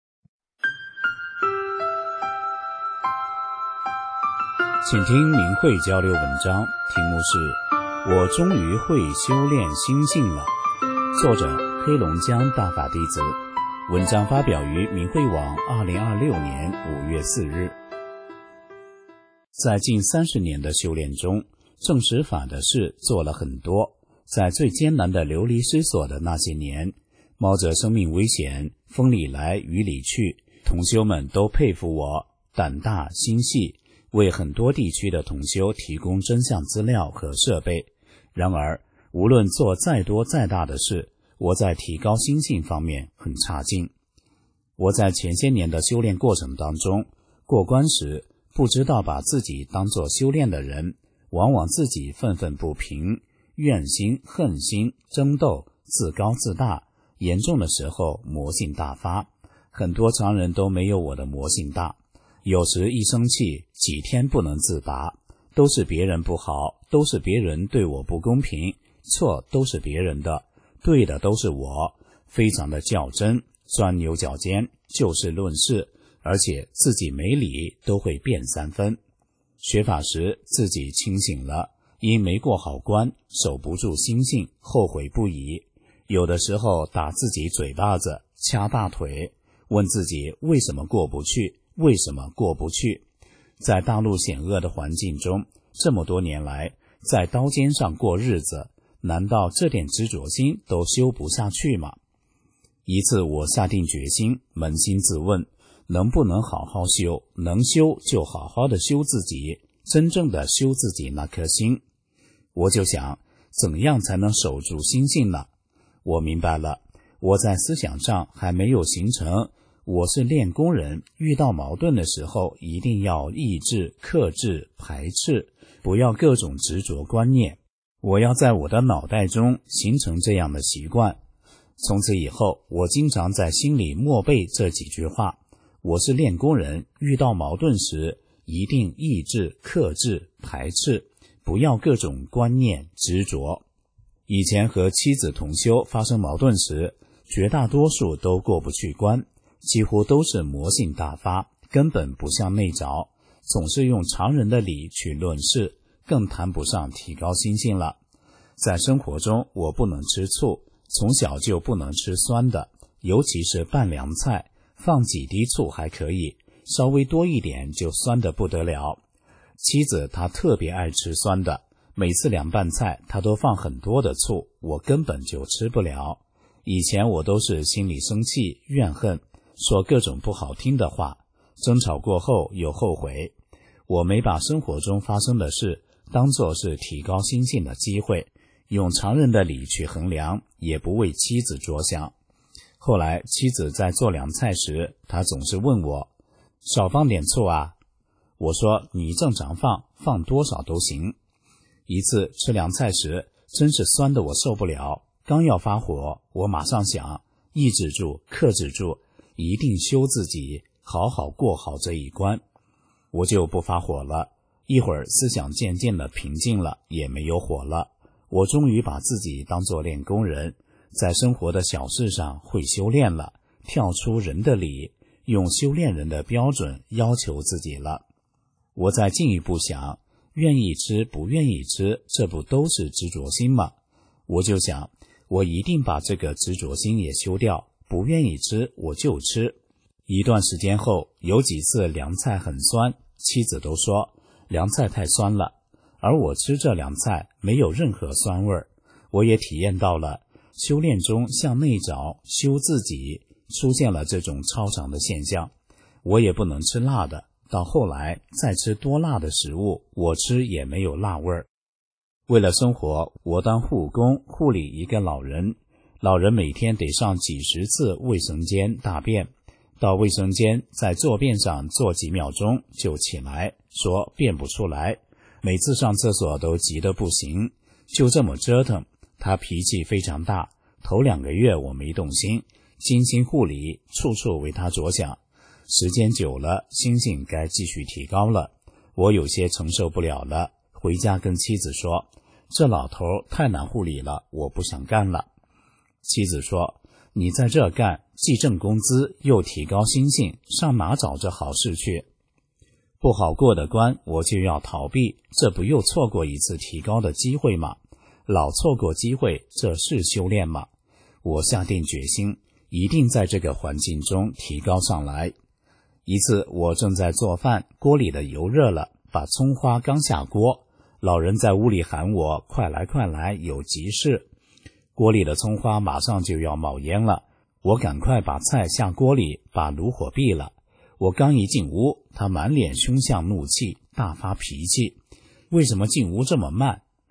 请听明慧交流文章，题目是我终于会修炼心性了，作者黑龙江大法弟子，文章发表于明慧网2026年5月4日。在近30年的修炼中，证实法的事做了很多，在最艰难的流离失所的那些年，冒着生命危险，风里来雨里去，同修们都佩服我胆大心细，为很多地区的同修提供真相资料和设备， 然而，无论做再多再大的事，我在提高心性方面很差劲。我在前些年的修炼过程当中，过关时不知道把自己当作修炼的人，往往自己愤愤不平，怨心、恨心、争斗，自高自大，严重的时候魔性大发。很多常人都没有我的魔性大，有时一生气几天不能自拔，都是别人不好，都是别人对我不公平，错都是别人的，对的都是我，非常的较真，钻牛角尖，就事论事，而且自己没理都会辩3分。学法时自己清醒了，因没过好关，守不住心性，后悔不已。有的时候打自己嘴巴子，掐大腿，问自己为什么过不去，为什么过不去。在大陆险恶的环境中，这么多年来在刀尖上过日子，难道这点执着心都修不下去吗？一次我下定决心，扪心自问，能不能好好修，能修就好好的修自己，真正的修自己那颗心。我就想，怎样才能守住心性呢？我明白了，我在思想上还没有形成，我是练功人，遇到矛盾的时候一定要抑制、克制、排斥，不要各种执着观念。我要在我的脑袋中形成这样的习惯。从此以后，我经常在心里默背这几句话。我是练功人，遇到矛盾时一定抑制、克制、排斥，不要各种观念执着。以前和妻子同修发生矛盾时，绝大多数都过不去关，几乎都是魔性大发，根本不向内找，总是用常人的理去论事，更谈不上提高心性了。在生活中，我不能吃醋，从小就不能吃酸的，尤其是拌凉菜，放几滴醋还可以，稍微多一点就酸得不得了。妻子她特别爱吃酸的，每次凉拌菜她都放很多的醋，我根本就吃不了。以前我都是心里生气怨恨，说各种不好听的话，争吵过后又后悔。我没把生活中发生的事当作是提高心性的机会，用常人的理去衡量，也不为妻子着想。后来妻子在做凉菜时，她总是问我，少放点醋啊？我说你正常放多少都行。一次吃凉菜时，真是酸的我受不了，刚要发火，我马上想，抑制住，克制住，一定修自己，好好过好这一关。我就不发火了，一会儿思想渐渐的平静了，也没有火了。我终于把自己当作练功人，在生活的小事上会修炼了，跳出人的理，用修炼人的标准要求自己了。我再进一步想，愿意吃不愿意吃，这不都是执着心吗？我就想，我一定把这个执着心也修掉，不愿意吃我就吃。一段时间后，有几次凉菜很酸，妻子都说凉菜太酸了，而我吃这凉菜没有任何酸味儿。我也体验到了修炼中向内找，修自己，出现了这种超常的现象。我也不能吃辣的，到后来再吃多辣的食物，我吃也没有辣味儿。为了生活，我当护工护理一个老人，老人每天得上几十次卫生间大便，到卫生间在坐便上坐几秒钟就起来，说便不出来，每次上厕所都急得不行，就这么折腾。他脾气非常大，头2个月我没动心，精心护理，处处为他着想。时间久了，心性该继续提高了，我有些承受不了了，回家跟妻子说，这老头太难护理了，我不想干了。妻子说，你在这干，既挣工资又提高心性，上哪找这好事去？不好过的关我就要逃避，这不又错过一次提高的机会吗？老错过机会，这是修炼吗？我下定决心，一定在这个环境中提高上来。一次我正在做饭，锅里的油热了，把葱花刚下锅，老人在屋里喊我，快来快来，有急事。锅里的葱花马上就要冒烟了，我赶快把菜下锅里，把炉火闭了。我刚一进屋，他满脸凶相怒气，大发脾气，为什么进屋这么慢？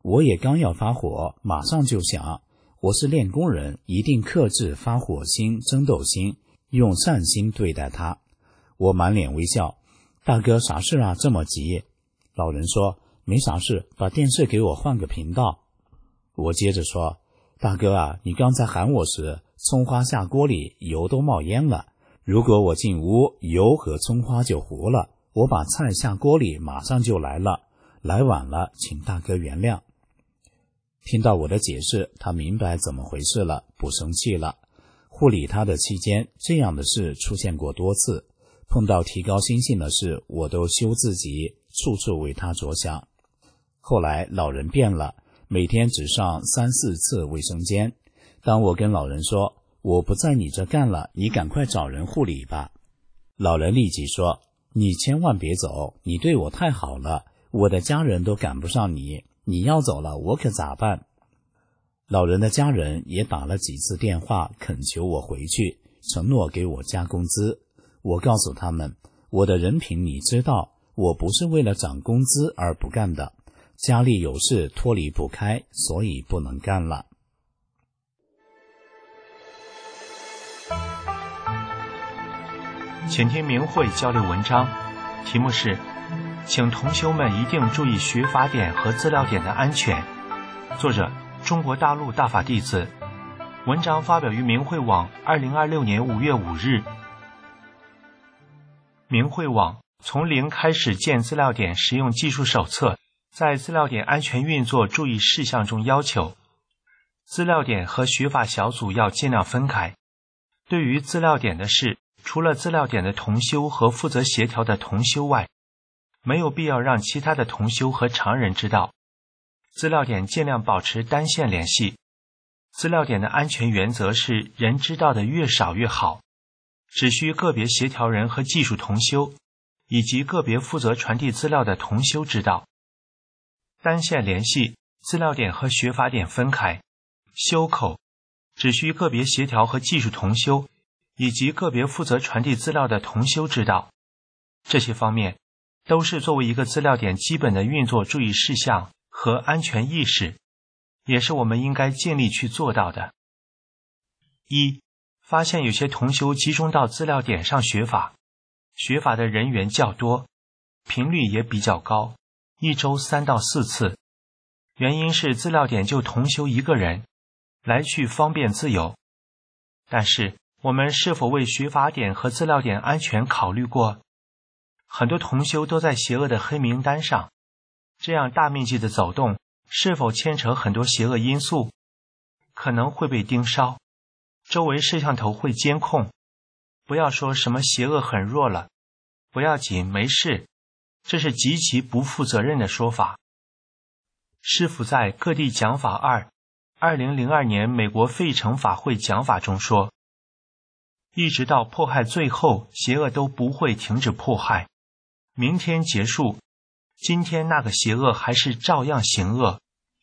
我也刚要发火，马上就想，我是练功人，一定克制发火心、争斗心，用善心对待他。我满脸微笑，大哥啥事啊，这么急？老人说，没啥事，把电视给我换个频道。我接着说，大哥啊，你刚才喊我时，葱花下锅里，油都冒烟了。如果我进屋，油和葱花就糊了。我把菜下锅里，马上就来了，来晚了，请大哥原谅。听到我的解释，他明白怎么回事了，不生气了。护理他的期间，这样的事出现过多次，碰到提高心性的事，我都修自己，处处为他着想。后来老人变了，每天只上3-4次卫生间。当我跟老人说，我不在你这干了，你赶快找人护理吧。老人立即说，你千万别走，你对我太好了，我的家人都赶不上你，你要走了我可咋办？老人的家人也打了几次电话恳求我回去，承诺给我加工资。我告诉他们，我的人品你知道，我不是为了涨工资而不干的，家里有事脱离不开，所以不能干了。 请听明慧交流文章，题目是请同修们一定注意学法典和资料典的安全，作者中国大陆大法弟子，文章发表于明慧网2026年5月5日。明慧网从零开始建资料典实用技术手册，在资料典安全运作注意事项中要求，资料典和学法小组要尽量分开。对于资料典的事，除了资料典的同修和负责协调的同修外，没有必要让其他的同修和常人知道。资料典尽量保持单线联系。资料典的安全原则是人知道的越少越好，只需个别协调人和技术同修，以及个别负责传递资料的同修知道。单线联系，资料典和学法典分开。修口，只需个别协调和技术同修，以及个别负责传递资料的同修知道。这些方面都是作为一个资料典基本的运作注意事项和安全意识，也是我们应该尽力去做到的。一、发现有些同修集中到资料典上学法，学法的人员较多，频率也比较高，1周3到4次。原因是资料典就同修一个人，来去方便自由。但是我们是否为学法典和资料典安全考虑过？很多同修都在邪恶的黑名单上，这样大面积的走动是否牵扯很多邪恶因素？可能会被盯梢，周围摄像头会监控。不要说什么邪恶很弱了，不要紧，没事，这是极其不负责任的说法。师父在各地讲法2002年美国费城法会讲法中说，一直到迫害最后，邪恶都不会停止迫害。明天结束，今天那个邪恶还是照样行恶。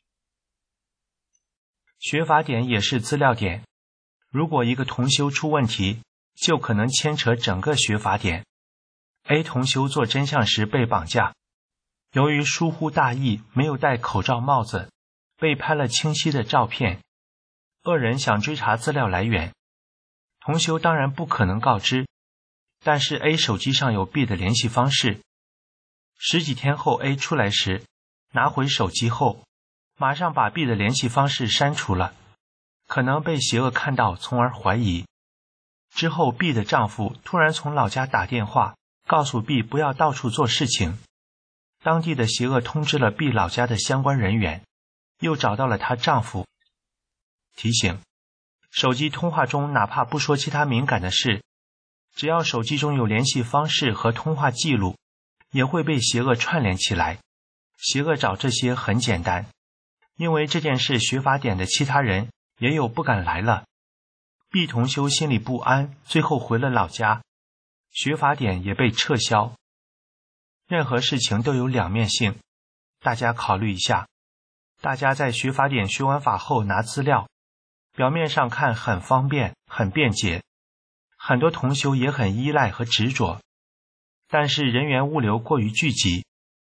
学法典也是资料典，如果一个同修出问题，就可能牵扯整个学法典。A 同修做真相时被绑架，由于疏忽大意，没有戴口罩帽子，被拍了清晰的照片。恶人想追查资料来源，同修当然不可能告知，但是 A 手机上有 B 的联系方式。10几天后 A 出来时，拿回手机后，马上把 B 的联系方式删除了，可能被邪恶看到，从而怀疑。之后 B 的丈夫突然从老家打电话，告诉 B 不要到处做事情。当地的邪恶通知了 B 老家的相关人员，又找到了她丈夫。提醒：手机通话中哪怕不说其他敏感的事，只要手机中有联系方式和通话记录，也会被邪恶串联起来。邪恶找这些很简单，因为这件事学法典的其他人也有不敢来了。B 同修心里不安，最后回了老家，学法典也被撤销。任何事情都有两面性，大家考虑一下。大家在学法典学完法后拿资料，表面上看很方便很便捷，很多同修也很依赖和执着，但是人员物流过于聚集，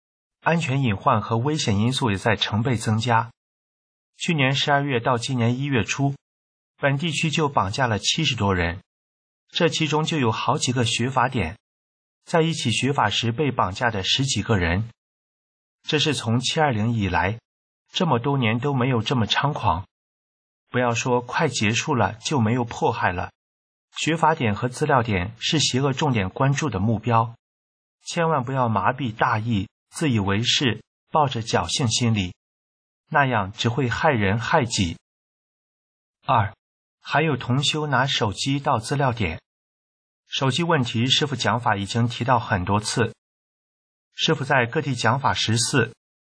安全隐患和危险因素也在成倍增加。去年12月到今年1月初，本地区就绑架了70多人，这其中就有好几个学法点，在一起学法时被绑架的10几个人。这是从720以来，这么多年都没有这么猖狂。不要说快结束了就没有迫害了，学法点和资料点是邪恶重点关注的目标，千万不要麻痹大意，自以为是，抱着侥幸心理，那样只会害人害己。2. 还有同修拿手机到资料点。手机问题师父讲法已经提到很多次。师父在各地讲法14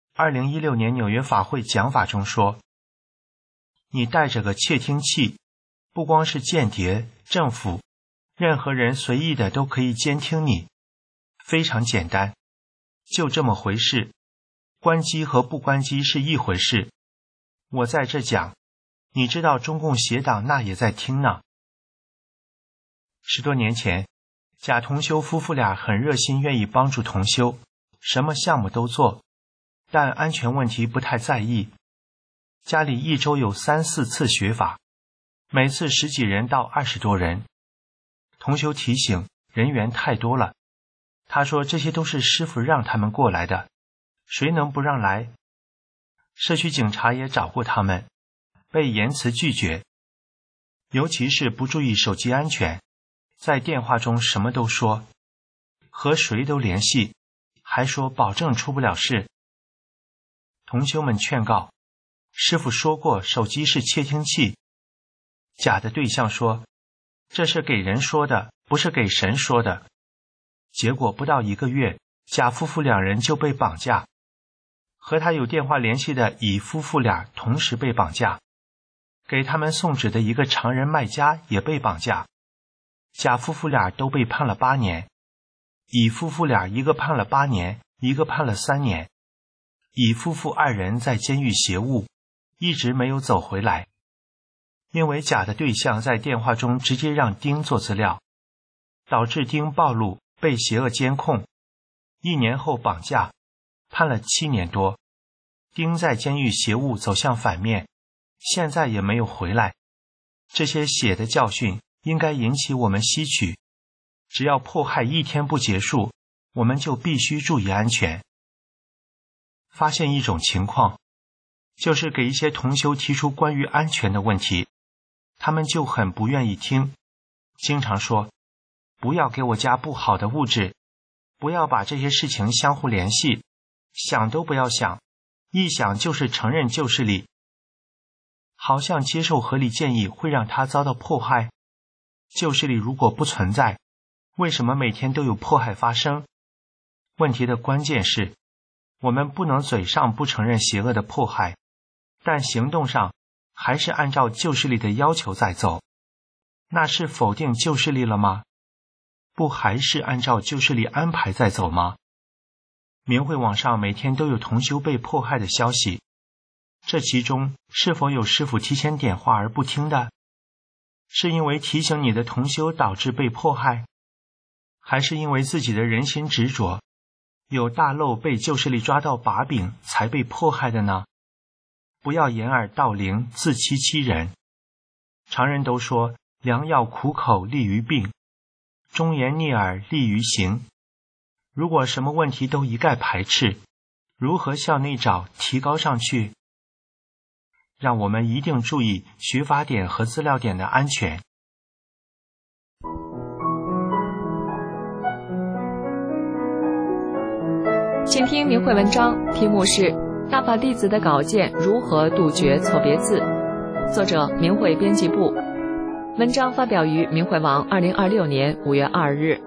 2016年纽约法会讲法中说，你带着个窃听器，不光是间谍、政府，任何人随意的都可以监听你，非常简单，就这么回事，关机和不关机是一回事。我在这讲，你知道中共邪党那也在听呢。10多年前，贾同修夫妇俩很热心，愿意帮助同修，什么项目都做，但安全问题不太在意。家里一周有3、4次学法，每次10几人到20多人。同修提醒，人员太多了。他说这些都是师父让他们过来的，谁能不让来？社区警察也找过他们，被严词拒绝，尤其是不注意手机安全，在电话中什么都说，和谁都联系，还说保证出不了事。同修们劝告，师父说过手机是窃听器。甲的对象说，这是给人说的，不是给神说的。结果不到1个月，甲夫妇2人就被绑架，和他有电话联系的乙夫妇俩同时被绑架，给他们送纸的一个常人卖家也被绑架。甲夫妇俩都被判了8年，乙夫妇俩一个判了8年，一个判了3年。乙夫妇2人在监狱邪物，一直没有走回来，因为甲的对象在电话中直接让丁做资料，导致丁暴露，被邪恶监控，1年后绑架，判了7年多。丁在监狱邪物走向反面，现在也没有回来。这些血的教训应该引起我们吸取，只要迫害1天不结束，我们就必须注意安全。发现一种情况，就是给一些同修提出关于安全的问题，他们就很不愿意听，经常说，不要给我加不好的物质，不要把这些事情相互联系，想都不要想，一想就是承认旧势力，好像接受合理建议会让他遭到迫害。旧势力如果不存在，为什么每天都有迫害发生？问题的关键是，我们不能嘴上不承认邪恶的迫害，但行动上还是按照旧势力的要求在走，那是否定旧势力了吗？不还是按照旧势力安排在走吗？明慧网上每天都有同修被迫害的消息，这其中是否有师父提前点化而不听的？是因为提醒你的同修导致被迫害，还是因为自己的人心执着，有大漏被旧势力抓到把柄才被迫害的呢？不要掩耳盗铃，自欺欺人。常人都说良药苦口利于病，忠言逆耳利于行。如果什么问题都一概排斥，如何向内找提高上去？让我们一定注意学法点和资料点的安全。 请听明慧文章，题目是《大法弟子的稿件如何杜绝错别字》，作者明慧编辑部。文章发表于明慧网2026年5月2日。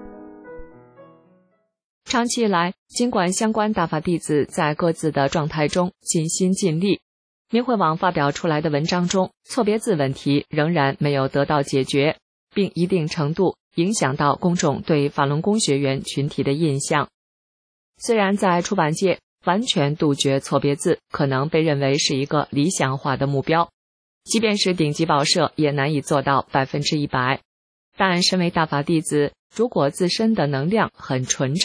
长期以来，尽管相关大法弟子在各自的状态中尽心尽力，明慧网发表出来的文章中，错别字问题仍然没有得到解决，并一定程度影响到公众对法轮功学员群体的印象。虽然在出版界，完全杜绝错别字可能被认为是一个理想化的目标，即便是顶级报社也难以做到100%。但身为大法弟子，如果自身的能量很纯正，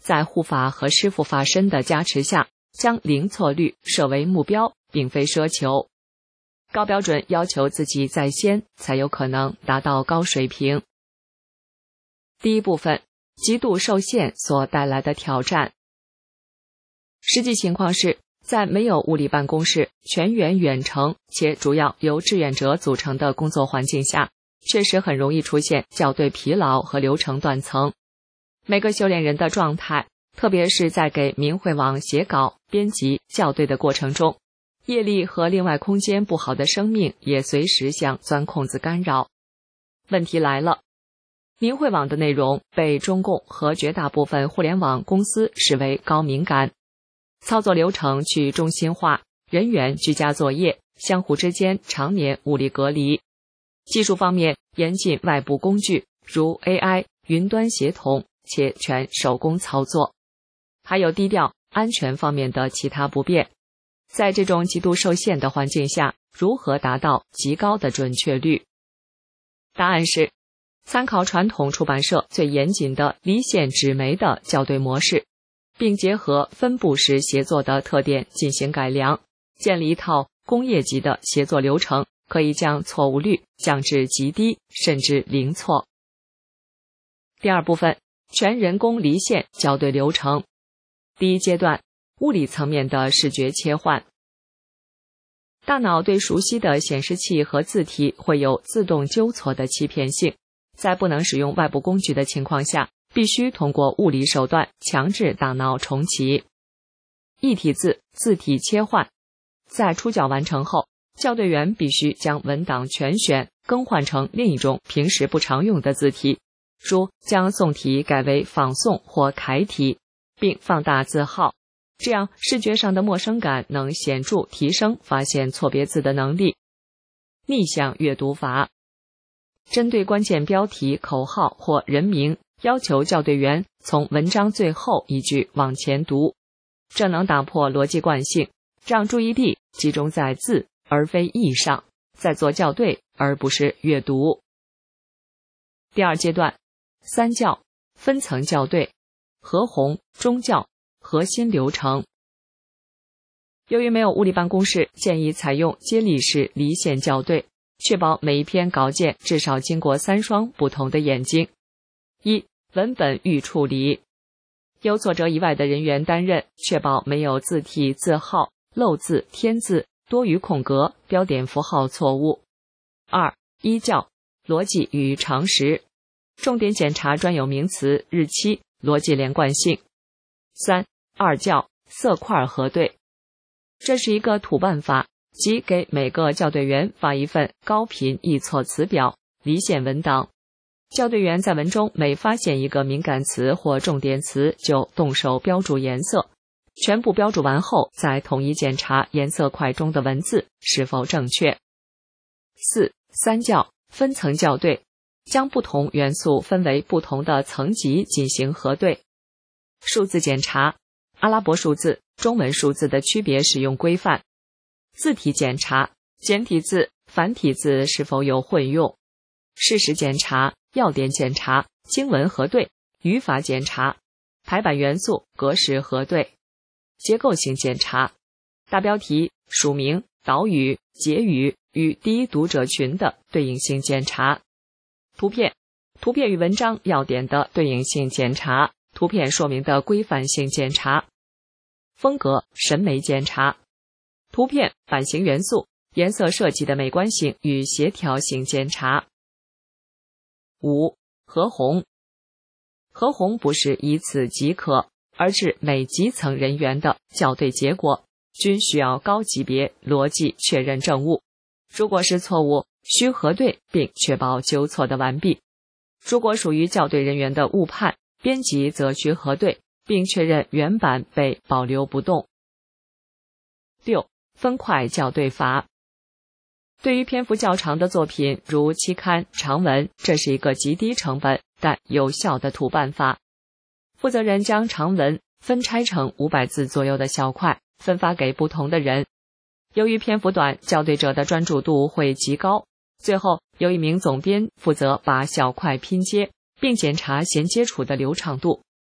在护法和师父法身的加持下，将零错率设为目标，并非奢求。高标准要求自己在先，才有可能达到高水平。第一部分，极度受限所带来的挑战。实际情况是，在没有物理办公室、全员远程且主要由志愿者组成的工作环境下，确实很容易出现校对疲劳和流程断层。每个修炼人的状态，特别是在给明慧网写稿、编辑、校对的过程中，业力和另外空间不好的生命也随时想钻空子干扰。问题来了，明慧网的内容被中共和绝大部分互联网公司视为高敏感，操作流程去中心化，人员居家作业，相互之间常年物理隔离。技术方面严禁外部工具，如 AI、云端协同，且全手工操作。还有低调、安全方面的其他不便。在这种极度受限的环境下，如何达到极高的准确率？答案是，参考传统出版社最严谨的离线纸媒的校对模式，并结合分布式协作的特点进行改良，建立一套工业级的协作流程，可以将错误率降至极低，甚至零错。第二部分，全人工离线校对流程。第一阶段，物理层面的视觉切换。大脑对熟悉的显示器和字体会有自动纠错的欺骗性，在不能使用外部工具的情况下，必须通过物理手段强制大脑重启。异体字字体切换，在出校完成后，校对员必须将文档全选，更换成另一种平时不常用的字体，如将宋体改为仿宋或楷体，并放大字号，这样视觉上的陌生感能显著提升发现错别字的能力。逆向阅读法，针对关键标题、口号或人名，要求校对员从文章最后一句往前读，这能打破逻辑惯性，让注意力集中在字而非意上，在做校对而不是阅读。第二阶段，三校分层校对，合红、中校、核心流程。由于没有物理办公室，建议采用接力式离线校对，确保每一篇稿件至少经过3双不同的眼睛。一、文本预处理，由作者以外的人员担任，确保没有字体、字号、漏字、添字、多余空格、标点符号错误。二、一校逻辑与常识，重点检查专有名词、日期、逻辑连贯性。三、二校色块核对，这是一个土办法，即给每个校对员发一份高频易错词表离线文档。校对员在文中每发现一个敏感词或重点词，就动手标注颜色，全部标注完后再统一检查颜色块中的文字是否正确。四、三校分层校对，将不同元素分为不同的层级进行核对。数字检查，阿拉伯数字、中文数字的区别使用规范。字体检查，简体字、繁体字是否有混用。事实检查，要点检查，经文核对，语法检查，排版元素、格式核对。结构性检查，大标题、署名、导语、结语与第一读者群的对应性检查。图片与文章要点的对应性检查，图片说明的规范性检查。风格审美检查，图片、版型元素、颜色设计的美观性与协调性检查。五、合红，合红不是以此即可，而是每级层人员的校对结果均需要高级别逻辑确认正误，如果是错误，需核对并确保纠错的完毕。如果属于校对人员的误判，编辑则需核对并确认原版被保留不动。六、分块校对法，对于篇幅较长的作品，如期刊、长文，这是一个极低成本但有效的土办法。负责人将长文分拆成500字左右的小块，分发给不同的人。由于篇幅短，校对者的专注度会极高。最后，由一名总编负责把小块拼接，并检查衔接处的流畅度。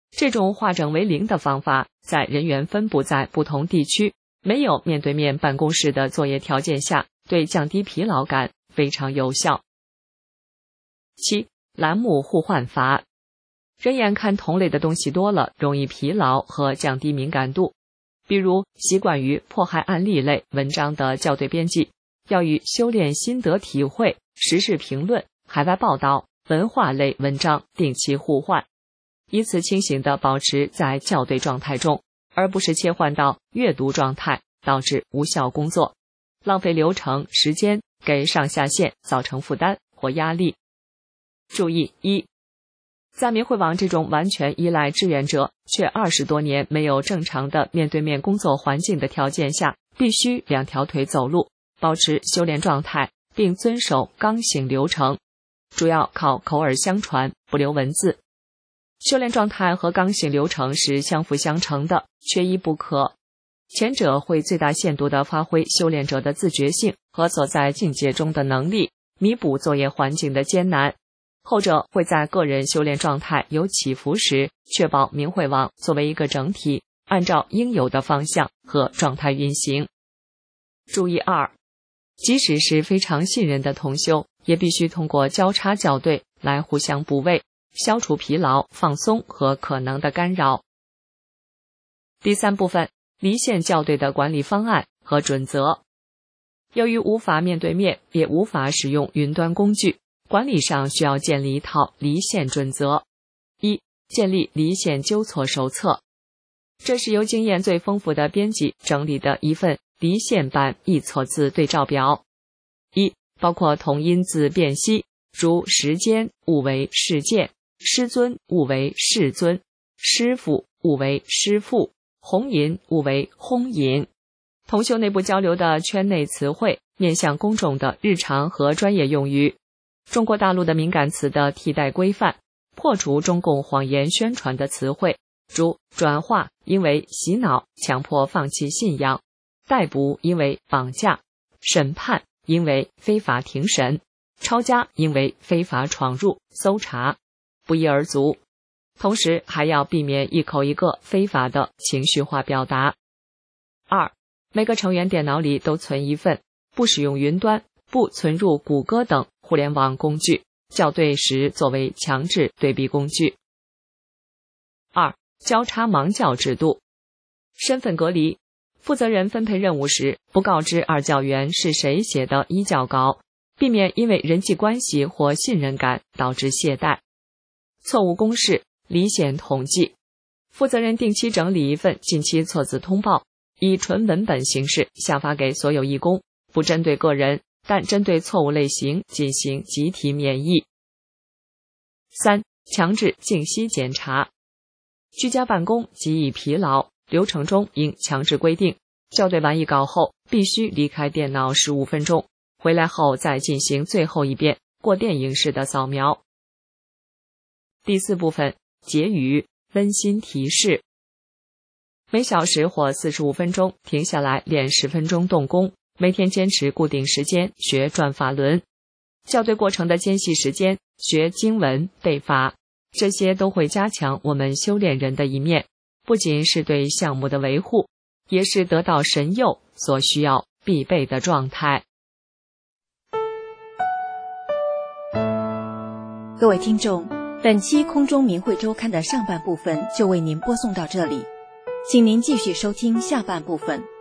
这种化整为零的方法，在人员分布在不同地区，没有面对面办公室的作业条件下，对降低疲劳感非常有效。7. 栏目互换法。人眼看同类的东西多了，容易疲劳和降低敏感度。比如，习惯于迫害案例类文章的校对编辑，要与修炼心得体会、时事评论、海外报道、文化类文章定期互换，以此清醒地保持在校对状态中，而不是切换到阅读状态，导致无效工作，浪费流程时间，给上下线造成负担或压力。注意：1. 在明慧网这种完全依赖志愿者却20多年没有正常的面对面工作环境的条件下，必须2条腿走路，保持修炼状态，并遵守刚性流程，主要靠口耳相传，不留文字。修炼状态和刚性流程是相辅相成的，缺一不可。前者会最大限度地发挥修炼者的自觉性和所在境界中的能力，弥补作业环境的艰难。后者会在个人修炼状态有起伏时，确保明慧网作为一个整体，按照应有的方向和状态运行。注意2，即使是非常信任的同修，也必须通过交叉校对来互相补位，消除疲劳、放松和可能的干扰。第3部分，离线校对的管理方案和准则。由于无法面对面，也无法使用云端工具，管理上需要建立一套离线准则。1. 建立离线纠错手册，这是由经验最丰富的编辑整理的一份离线版易错字对照表。1. 包括同音字辨析，如时间误为事件，师尊误为世尊，师傅误为师父，红银误为轰银。同修内部交流的圈内词汇，面向公众的日常和专业用语，中国大陆的敏感词的替代规范，破除中共谎言宣传的词汇，如转化因为洗脑强迫放弃信仰，逮捕因为绑架，审判因为非法庭审，抄家因为非法闯入搜查，不一而足。同时还要避免一口一个非法的情绪化表达。2. 每个成员电脑里都存一份，不使用云端，不存入谷歌等互联网工具，校对时作为强制对比工具。2. 交叉盲校制度，身份隔离，负责人分配任务时不告知二校员是谁写的一校稿，避免因为人际关系或信任感导致懈怠。错误公示，离线统计，负责人定期整理一份近期错字通报，以纯文本形式下发给所有义工，不针对个人，但针对错误类型进行集体免疫。3. 强制静息检查，居家办公极易疲劳，流程中应强制规定，校对完一稿后必须离开电脑15分钟，回来后再进行最后一遍过电影式的扫描。第4部分，结语温馨提示，每小时或45分钟停下来练10分钟动功，每天坚持固定时间学转法轮，校对过程的间隙时间学经文背法，这些都会加强我们修炼人的一面，不仅是对项目的维护，也是得到神佑所需要必备的状态。 各位听众，本期空中明慧周刊的上半部分就为您播送到这里，请您继续收听下半部分。